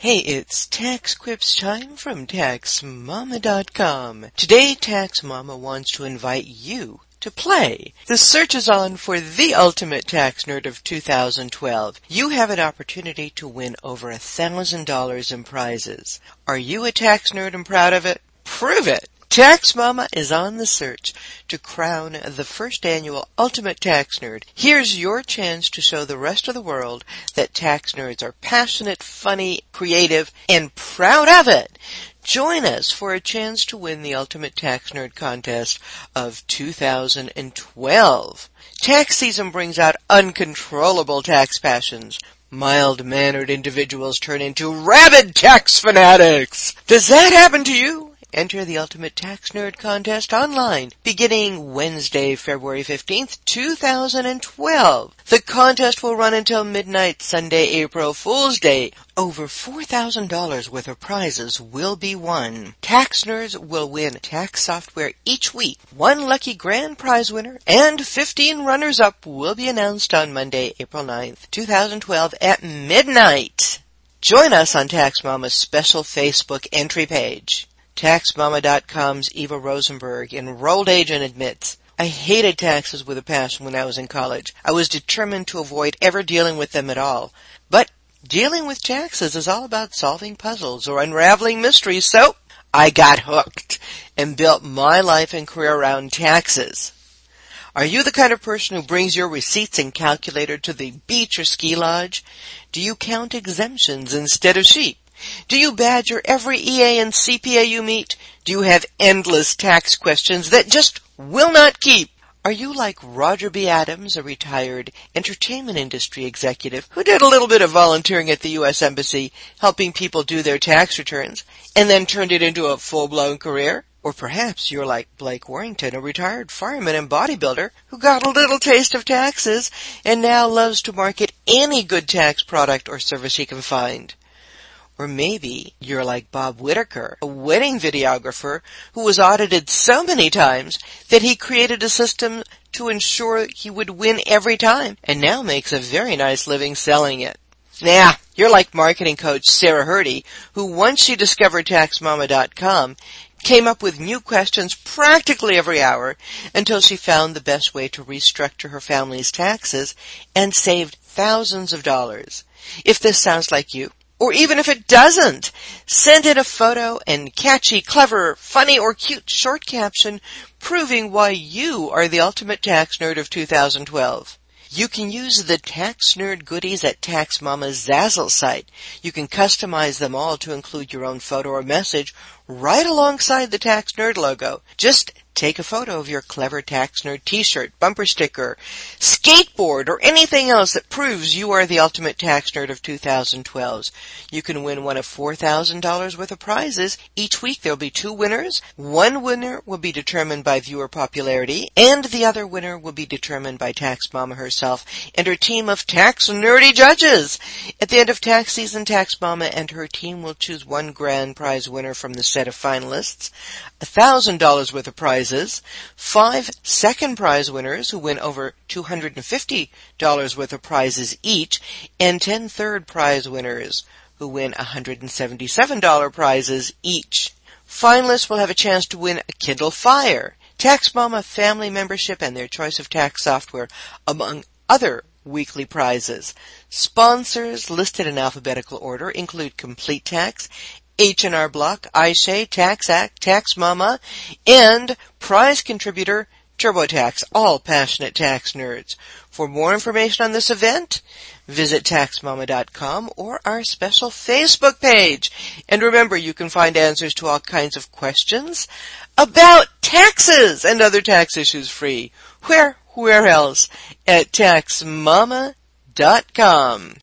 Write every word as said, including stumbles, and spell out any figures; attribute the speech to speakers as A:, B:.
A: Hey, it's Tax Quips time from Tax Mama dot com. Today, Tax Mama wants to invite you to play. The search is on for the ultimate tax nerd of two thousand twelve. You have an opportunity to win over a thousand dollars in prizes. Are you a tax nerd and proud of it? Prove it! Tax Mama is on the search to crown the first annual Ultimate Tax Nerd. Here's your chance to show the rest of the world that tax nerds are passionate, funny, creative, and proud of it. Join us for a chance to win the Ultimate Tax Nerd contest of two thousand twelve. Tax season brings out uncontrollable tax passions. Mild-mannered individuals turn into rabid tax fanatics. Does that happen to you? Enter the Ultimate Tax Nerd contest online beginning Wednesday, February fifteenth, two thousand twelve. The contest will run until midnight Sunday, April Fool's Day. Over four thousand dollars worth of prizes will be won. Tax nerds will win tax software each week. One lucky grand prize winner and fifteen runners-up will be announced on Monday, April ninth, two thousand twelve at midnight. Join us on Tax Mama's special Facebook entry page. Tax Mama dot com's Eva Rosenberg, enrolled agent, admits, I hated taxes with a passion when I was in college. I was determined to avoid ever dealing with them at all. But dealing with taxes is all about solving puzzles or unraveling mysteries, so I got hooked and built my life and career around taxes. Are you the kind of person who brings your receipts and calculator to the beach or ski lodge? Do you count exemptions instead of sheep? Do you badger every E A and C P A you meet? Do you have endless tax questions that just will not keep? Are you like Roger B. Adams, a retired entertainment industry executive who did a little bit of volunteering at the U S Embassy, helping people do their tax returns, and then turned it into a full-blown career? Or perhaps you're like Blake Warrington, a retired fireman and bodybuilder who got a little taste of taxes and now loves to market any good tax product or service he can find. Or maybe you're like Bob Whitaker, a wedding videographer who was audited so many times that he created a system to ensure he would win every time and now makes a very nice living selling it. Nah, you're like marketing coach Sarah Hurdy, who once she discovered Tax Mama dot com, came up with new questions practically every hour until she found the best way to restructure her family's taxes and saved thousands of dollars. If this sounds like you, or even if it doesn't, send in a photo and catchy, clever, funny, or cute short caption proving why you are the ultimate tax nerd of two thousand twelve. You can use the Tax Nerd goodies at Tax Mama's Zazzle site. You can customize them all to include your own photo or message right alongside the Tax Nerd logo. Just take a photo of your clever Tax Nerd t-shirt, bumper sticker, skateboard, or anything else that proves you are the ultimate tax nerd of two thousand twelve. You can win one of four thousand dollars worth of prizes. Each week there will be two winners. One winner will be determined by viewer popularity, and the other winner will be determined by Tax Mama herself and her team of tax nerdy judges. At the end of tax season, Tax Mama and her team will choose one grand prize winner from the set of finalists, one thousand dollars worth of prizes, five second prize winners who win over two hundred fifty dollars worth of prizes each, and ten third prize winners who win one hundred seventy-seven dollars prizes each. Finalists will have a chance to win a Kindle Fire, Tax Mama family membership, and their choice of tax software, among other weekly prizes. Sponsors listed in alphabetical order include Complete Tax, H and R Block, iShay, TaxAct, Tax Mama, and prize contributor TurboTax, all passionate tax nerds. For more information on this event, visit Tax Mama dot com or our special Facebook page. And remember, you can find answers to all kinds of questions about taxes and other tax issues free. Where, where else? At Tax Mama dot com.